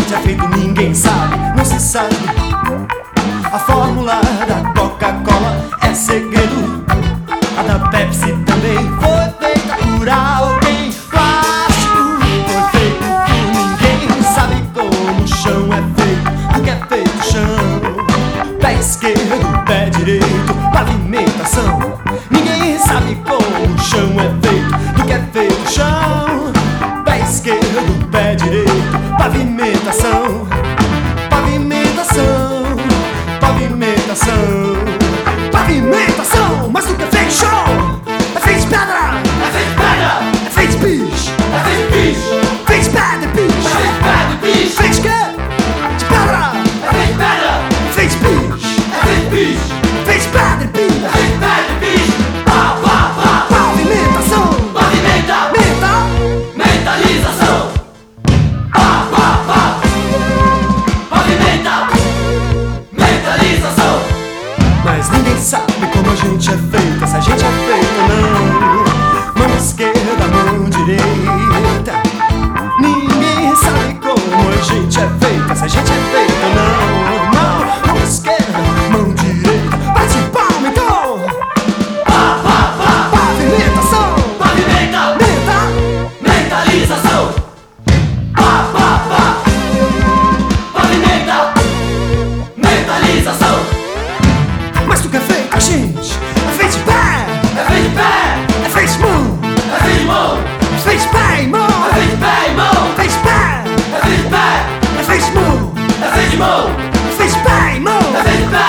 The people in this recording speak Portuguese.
gente é feito ninguém sabe, não se sabe. A fórmula da Coca-Cola é segredo, a da Pepsi também foi feita por alguém. Plástico foi feito por ninguém sabe como o chão é feito, do que é feito o chão. Pé esquerdo, pé direito, pavimentação. Ninguém sabe como o chão é feito, do que é feito o chão. Pé esquerdo, pé direito, pavimentação. Pavimentação, pavimentação, pavimentação. Mas do que é feito chão? É feito de pedra, É feito de pedra, é feito de bicho, é feito de bicho, feito de pedra, bicho. é feito de pedra, bicho, Feito de quê? De pedra, é feito de pedra, feito de bicho, é feito de bicho, feito de pedra, é bicho. feito de pedra, bicho. Pá, pá, pá. Pavimentação, Pavimenta, menta, mentalização. Pá, pá, pá. Pavimenta, mentalização. mas ninguém sabe como a gente é feito, se a gente é feito ou não. Mão esquerda, mão direita. Ninguém sabe como a gente é feito, se a gente é feito ou não. Não, mão esquerda, mão direita. Bate palma então. Pá, pá, pá. Pavimentação, Pavimenta, menta, mentalização. Pá, pá, pá. Pavimenta, mentalização. mas tu que é feito a gente? É feito de pé, É feito de pé, é feito de mão, é feito de mão, é feito de pé e mão. é feito de pé e mão, É feito de pé, é feito de pé, é feito de mão, é feito de mão, é feito de pé e mão. é feito de pé